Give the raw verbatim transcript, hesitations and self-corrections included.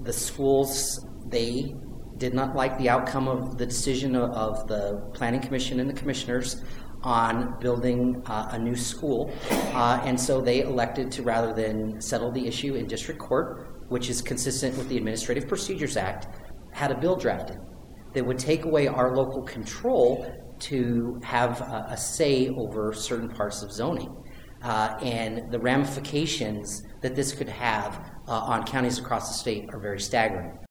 the schools, they did not like the outcome of the decision of, of the Planning Commission and the commissioners on building uh, a new school, uh, and so they elected to, rather than settle the issue in district court, which is consistent with the Administrative Procedures Act, had a bill drafted that would take away our local control to have a, a say over certain parts of zoning. Uh, and the ramifications that this could have uh, on counties across the state are very staggering.